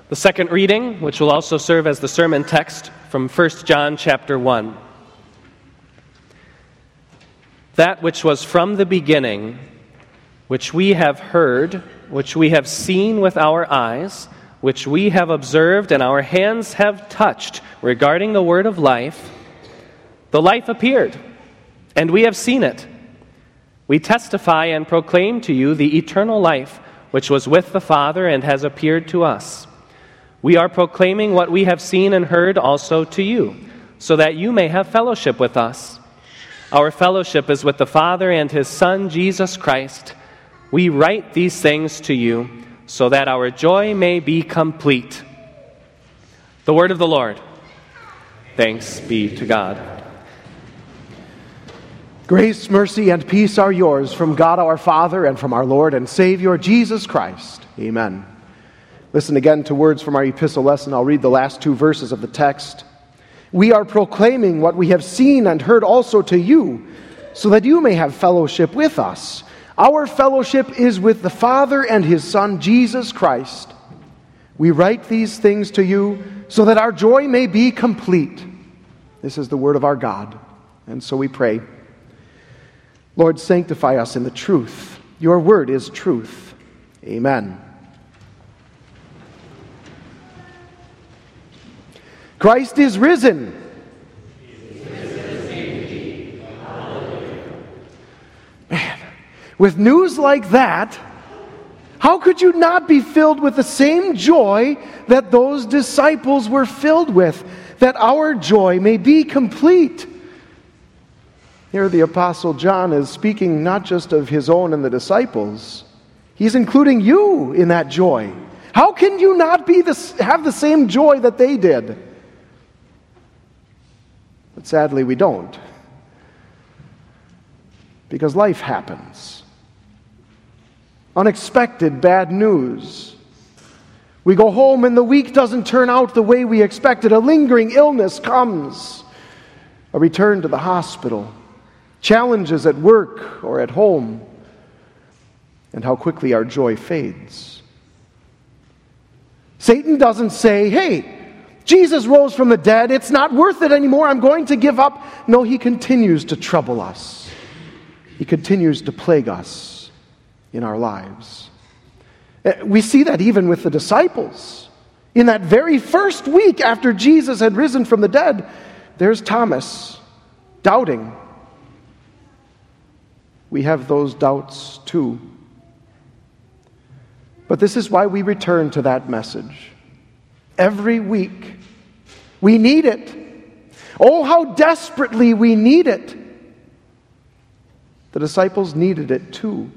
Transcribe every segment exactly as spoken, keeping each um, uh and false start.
The second reading, which will also serve as the sermon text, from First John chapter one. That which was from the beginning, which we have heard, which we have seen with our eyes, which we have observed and our hands have touched regarding the word of life, the life appeared, and we have seen it. We testify and proclaim to you the eternal life which was with the Father and has appeared to us. We are proclaiming what we have seen and heard also to you, so that you may have fellowship with us. Our fellowship is with the Father and His Son, Jesus Christ. We write these things to you, so that our joy may be complete. The word of the Lord. Thanks be to God. Grace, mercy, and peace are yours from God our Father and from our Lord and Savior, Jesus Christ. Amen. Listen again to words from our epistle lesson. I'll read the last two verses of the text. We are proclaiming what we have seen and heard also to you, so that you may have fellowship with us. Our fellowship is with the Father and His Son, Jesus Christ. We write these things to you, so that our joy may be complete. This is the word of our God, and so we pray. Lord, sanctify us in the truth. Your word is truth. Amen. Christ is risen. Man, with news like that, how could you not be filled with the same joy that those disciples were filled with, that our joy may be complete? Here the Apostle John is speaking not just of his own and the disciples, he's including you in that joy. How can you not be this, have the same joy that they did? But sadly, we don't. Because life happens. Unexpected bad news. We go home and the week doesn't turn out the way we expected. A lingering illness comes. A return to the hospital. Challenges at work or at home. And how quickly our joy fades. Satan doesn't say, hey, Jesus rose from the dead. It's not worth it anymore. I'm going to give up. No, he continues to trouble us. He continues to plague us in our lives. We see that even with the disciples. In that very first week after Jesus had risen from the dead, there's Thomas doubting. We have those doubts too. But this is why we return to that message. Every week. We need it. Oh, how desperately we need it. The disciples needed it too.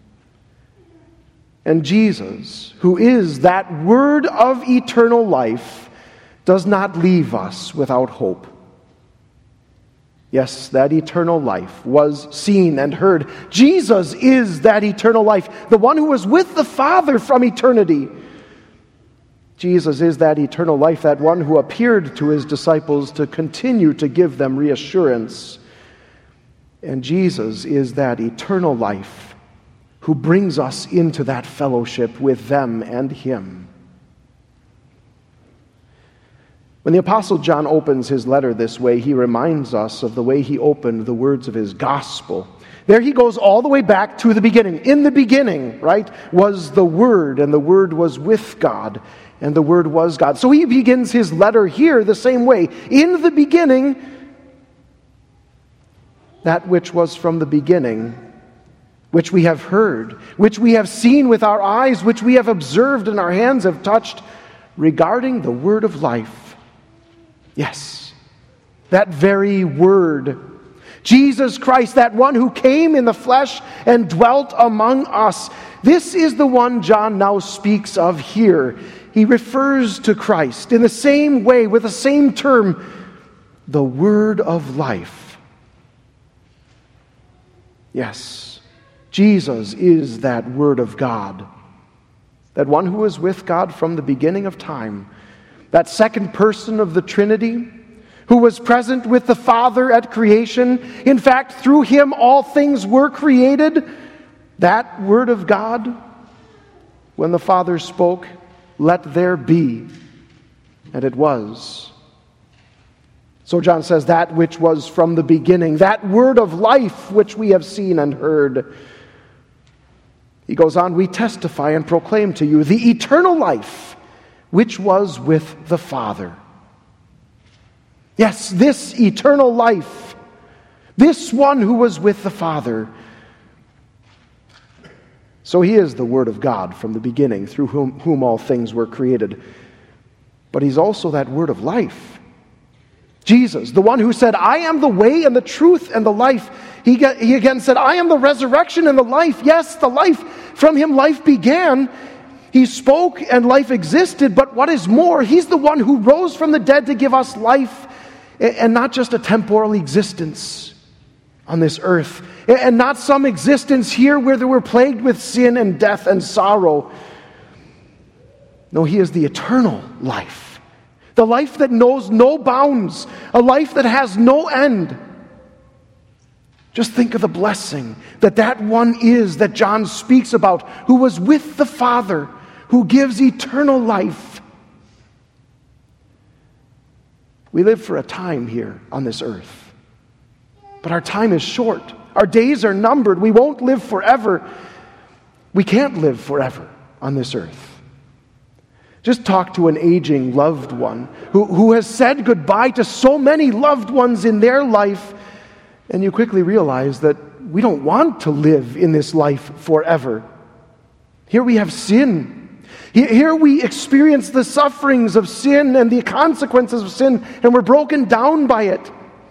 And Jesus, who is that word of eternal life, does not leave us without hope. Yes, that eternal life was seen and heard. Jesus is that eternal life, the one who was with the Father from eternity. Jesus is that eternal life, that one who appeared to his disciples to continue to give them reassurance. And Jesus is that eternal life who brings us into that fellowship with them and him. When the Apostle John opens his letter this way, he reminds us of the way he opened the words of his gospel. There he goes all the way back to the beginning. In the beginning, right, was the Word, and the Word was with God, and the Word was God. So he begins his letter here the same way. In the beginning, that which was from the beginning, which we have heard, which we have seen with our eyes, which we have observed and our hands have touched, regarding the word of life. Yes, that very word. Jesus Christ, that one who came in the flesh and dwelt among us. This is the one John now speaks of here. He refers to Christ in the same way, with the same term, the word of life. Yes, Jesus is that word of God, that one who was with God from the beginning of time, that second person of the Trinity, who was present with the Father at creation. In fact, through him all things were created. That word of God, when the Father spoke, let there be. And it was. So John says, that which was from the beginning, that word of life which we have seen and heard. He goes on, we testify and proclaim to you the eternal life which was with the Father. Yes, this eternal life, this one who was with the Father. So he is the Word of God from the beginning, through whom, whom all things were created. But he's also that Word of life. Jesus, the one who said, I am the way and the truth and the life. He, get, he again said, I am the resurrection and the life. Yes, the life. From him life began. He spoke and life existed. But what is more, he's the one who rose from the dead to give us life, and not just a temporal existence on this earth, and not some existence here where they were plagued with sin and death and sorrow. No, he is the eternal life. The life that knows no bounds, a life that has no end. Just think of the blessing that that one is that John speaks about, who was with the Father, who gives eternal life. We live for a time here on this earth, but our time is short. Our days are numbered. We won't live forever. We can't live forever on this earth. Just talk to an aging loved one who, who has said goodbye to so many loved ones in their life, and you quickly realize that we don't want to live in this life forever. Here we have sin. Here we experience the sufferings of sin and the consequences of sin, and we're broken down by it.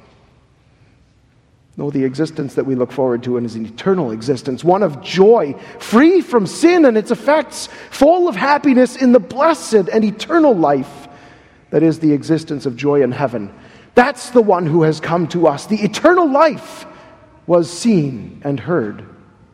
No, the existence that we look forward to is an eternal existence, one of joy, free from sin and its effects, full of happiness in the blessed and eternal life that is the existence of joy in heaven. That's the one who has come to us. The eternal life was seen and heard.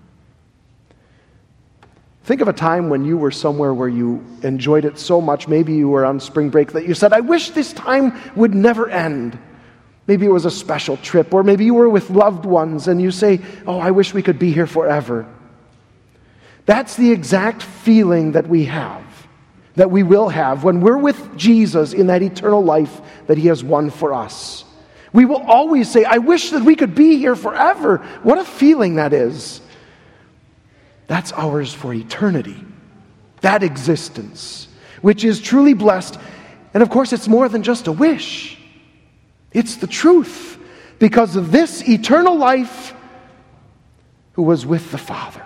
Think of a time when you were somewhere where you enjoyed it so much. Maybe you were on spring break that you said, I wish this time would never end. Maybe it was a special trip, or maybe you were with loved ones and you say, oh, I wish we could be here forever. That's the exact feeling that we have, that we will have when we're with Jesus in that eternal life that he has won for us. We will always say, I wish that we could be here forever. What a feeling that is. That's ours for eternity. That existence, which is truly blessed. And of course, it's more than just a wish. It's the truth, because of this eternal life who was with the Father.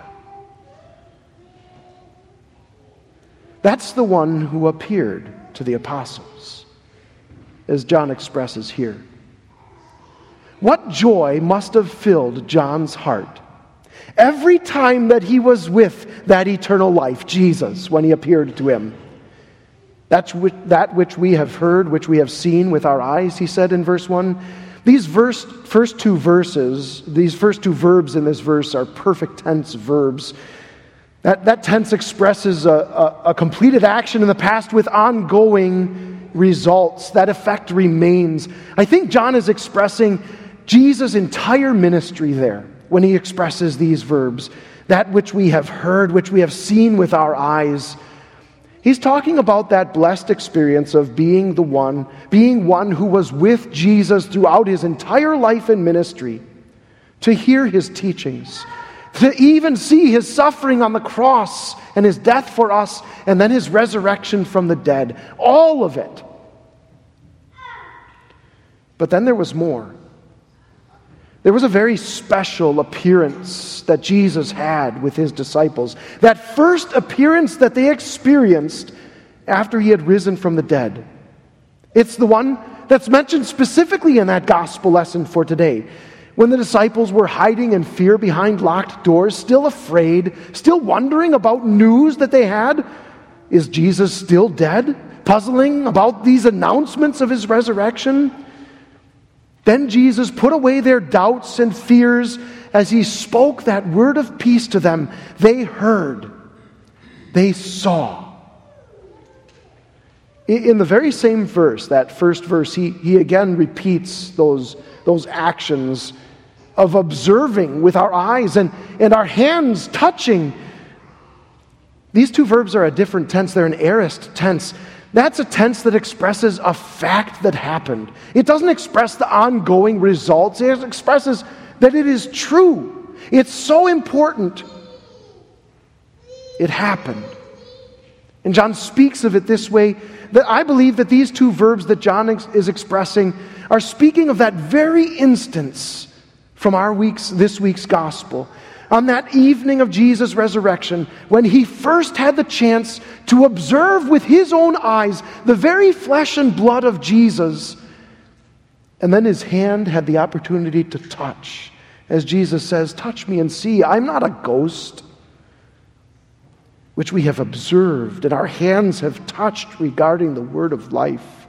That's the one who appeared to the apostles, as John expresses here. What joy must have filled John's heart every time that he was with that eternal life, Jesus, when he appeared to him. That's that which we have heard, which we have seen with our eyes, he said in verse one. These verse, first two verses, these first two verbs in this verse are perfect tense verbs. That, that tense expresses a, a, a completed action in the past with ongoing results. That effect remains. I think John is expressing Jesus' entire ministry there when he expresses these verbs. That which we have heard, which we have seen with our eyes. He's talking about that blessed experience of being the one, being one who was with Jesus throughout his entire life and ministry, to hear his teachings, to even see his suffering on the cross and his death for us, and then his resurrection from the dead. All of it. But then there was more. There was a very special appearance that Jesus had with his disciples. That first appearance that they experienced after he had risen from the dead. It's the one that's mentioned specifically in that gospel lesson for today. When the disciples were hiding in fear behind locked doors, still afraid, still wondering about news that they had. Is Jesus still dead? Puzzling about these announcements of his resurrection. Then Jesus put away their doubts and fears as he spoke that word of peace to them. They heard. They saw. In the very same verse, that first verse, he, he again repeats those, those actions of observing with our eyes and, and our hands touching. These two verbs are a different tense. They're an aorist tense. That's a tense that expresses a fact that happened. It doesn't express the ongoing results. It expresses that it is true. It's so important. It happened. And John speaks of it this way, that I believe that these two verbs that John is expressing are speaking of that very instance from our week's, this week's gospel. On that evening of Jesus' resurrection, when he first had the chance to observe with his own eyes the very flesh and blood of Jesus, and then his hand had the opportunity to touch. As Jesus says, touch me and see, I'm not a ghost, which we have observed and our hands have touched regarding the word of life.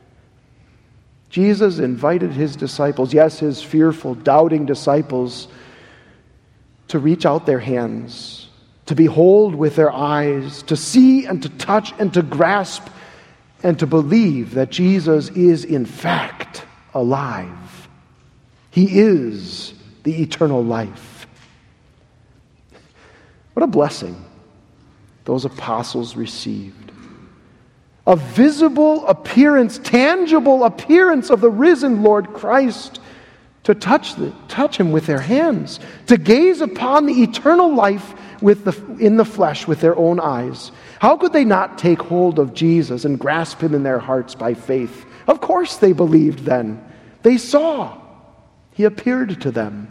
Jesus invited his disciples, yes, his fearful, doubting disciples, to reach out their hands, to behold with their eyes, to see and to touch and to grasp and to believe that Jesus is in fact alive. He is the eternal life. What a blessing those apostles received. A visible appearance, tangible appearance of the risen Lord Christ, to touch, the, touch him with their hands, to gaze upon the eternal life with the, in the flesh with their own eyes. How could they not take hold of Jesus and grasp him in their hearts by faith? Of course they believed then. They saw. He appeared to them.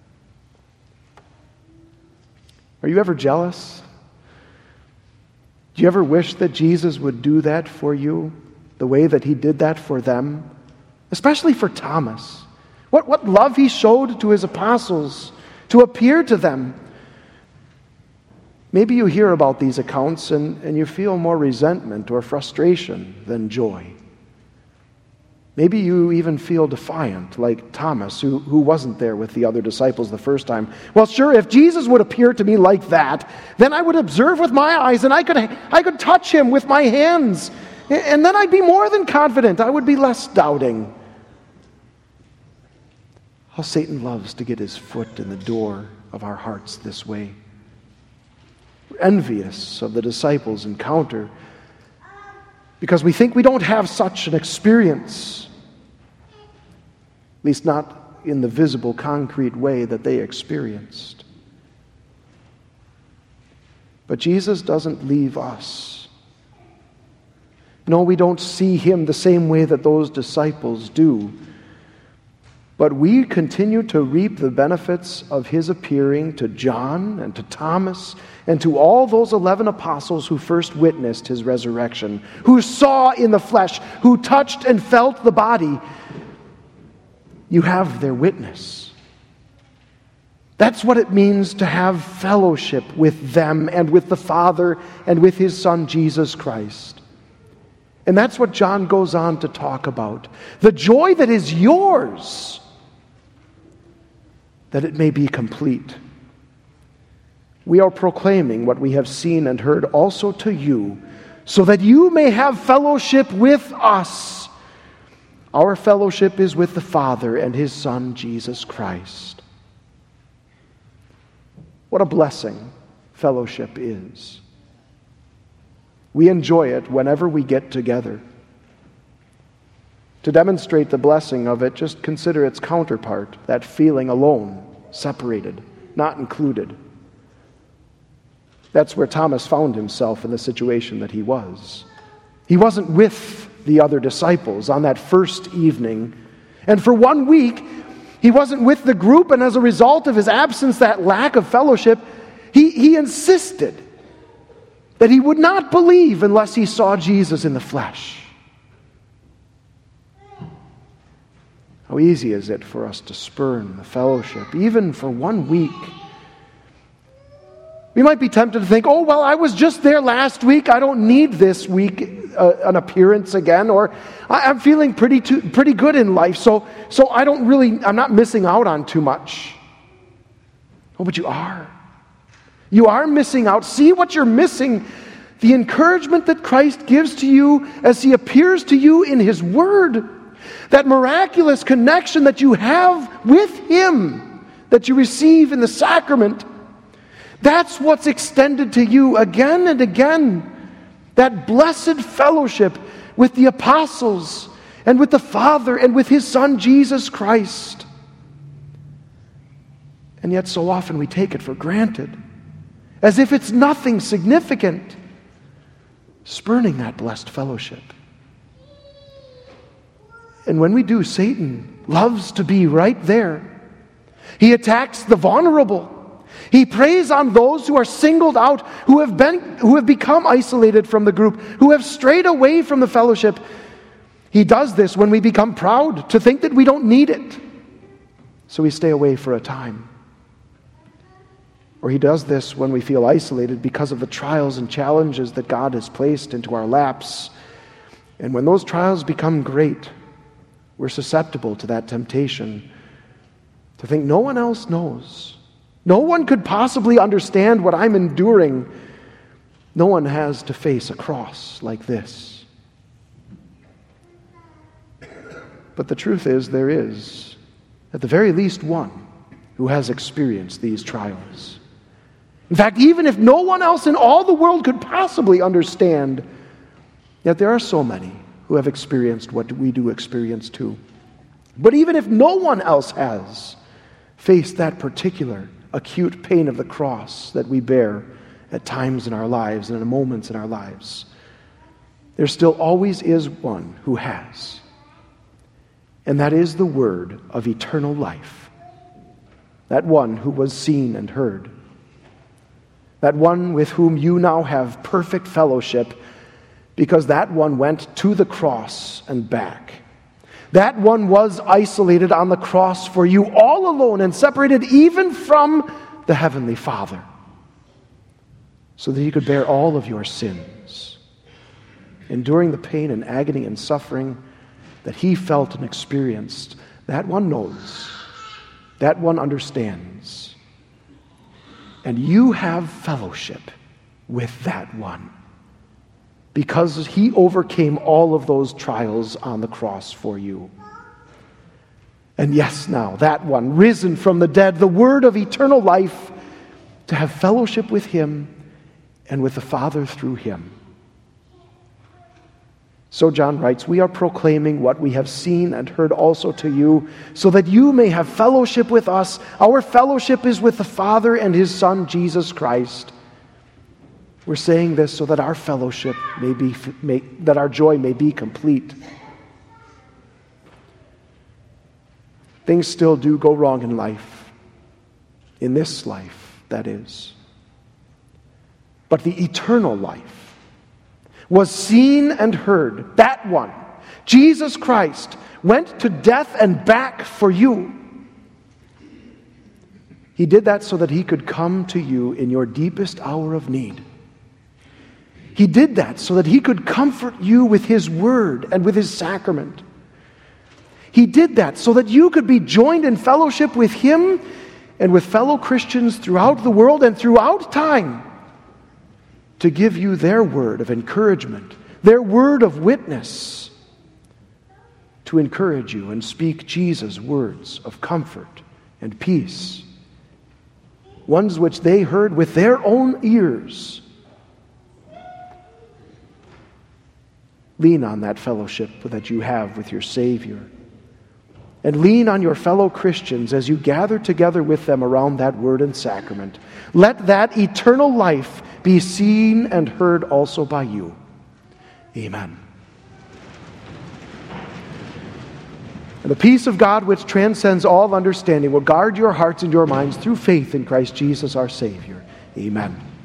Are you ever jealous? Do you ever wish that Jesus would do that for you the way that he did that for them? Especially for Thomas. What, what love he showed to his apostles to appear to them. Maybe you hear about these accounts and, and you feel more resentment or frustration than joy. Maybe you even feel defiant, like Thomas, who, who wasn't there with the other disciples the first time. Well, sure, if Jesus would appear to me like that, then I would observe with my eyes and I could, I could touch him with my hands. And then I'd be more than confident. I would be less doubting. How Satan loves to get his foot in the door of our hearts this way. We're envious of the disciples' encounter because we think we don't have such an experience. At least not in the visible, concrete way that they experienced. But Jesus doesn't leave us. No, we don't see him the same way that those disciples do. But we continue to reap the benefits of his appearing to John and to Thomas and to all those eleven apostles who first witnessed his resurrection, who saw in the flesh, who touched and felt the body. You have their witness. That's what it means to have fellowship with them and with the Father and with his Son, Jesus Christ. And that's what John goes on to talk about. The joy that is yours, that it may be complete. We are proclaiming what we have seen and heard also to you, so that you may have fellowship with us. Our fellowship is with the Father and his Son, Jesus Christ. What a blessing fellowship is. We enjoy it whenever we get together. To demonstrate the blessing of it, just consider its counterpart, that feeling alone, separated, not included. That's where Thomas found himself in the situation that he was. He wasn't with the other disciples on that first evening. And for one week, he wasn't with the group, and as a result of his absence, that lack of fellowship, he, he insisted that he would not believe unless he saw Jesus in the flesh. How easy is it for us to spurn the fellowship, even for one week? We might be tempted to think, oh, well, I was just there last week. I don't need this week uh, an appearance again. Or I, I'm feeling pretty too, pretty good in life, so, so I don't really, I'm not missing out on too much. Oh, but you are. You are missing out. See what you're missing. The encouragement that Christ gives to you as he appears to you in his word. That miraculous connection that you have with him, that you receive in the sacrament. That's what's extended to you again and again. That blessed fellowship with the apostles and with the Father and with His Son, Jesus Christ. And yet so often we take it for granted, as if it's nothing significant, spurning that blessed fellowship. And when we do, Satan loves to be right there. He attacks the vulnerable. He preys on those who are singled out, who have been, who have become isolated from the group, who have strayed away from the fellowship. He does this when we become proud to think that we don't need it, so we stay away for a time. Or he does this when we feel isolated because of the trials and challenges that God has placed into our laps. And when those trials become great, we're susceptible to that temptation to think no one else knows. No one could possibly understand what I'm enduring. No one has to face a cross like this. But the truth is, there is, at the very least, one who has experienced these trials. In fact, even if no one else in all the world could possibly understand, yet there are so many who have experienced what we do experience too. But even if no one else has faced that particular acute pain of the cross that we bear at times in our lives and in moments in our lives, there still always is one who has. And that is the word of eternal life. That one who was seen and heard. That one with whom you now have perfect fellowship, because that one went to the cross and back. That one was isolated on the cross for you, all alone and separated even from the Heavenly Father, so that He could bear all of your sins, enduring the pain and agony and suffering that He felt and experienced. That one knows. That one understands. And you have fellowship with that one, because He overcame all of those trials on the cross for you. And yes, now, that one, risen from the dead, the word of eternal life, to have fellowship with Him and with the Father through Him. So John writes, we are proclaiming what we have seen and heard also to you, so that you may have fellowship with us. Our fellowship is with the Father and His Son, Jesus Christ. We're saying this so that our fellowship may be, may, that our joy may be complete. Things still do go wrong in life, in this life, that is. But the eternal life was seen and heard. That one, Jesus Christ, went to death and back for you. He did that so that He could come to you in your deepest hour of need. He did that so that He could comfort you with His word and with His sacrament. He did that so that you could be joined in fellowship with Him and with fellow Christians throughout the world and throughout time, to give you their word of encouragement, their word of witness, to encourage you and speak Jesus' words of comfort and peace, ones which they heard with their own ears. Lean on that fellowship that you have with your Savior. And lean on your fellow Christians as you gather together with them around that word and sacrament. Let that eternal life be seen and heard also by you. Amen. And the peace of God, which transcends all understanding, will guard your hearts and your minds through faith in Christ Jesus our Savior. Amen.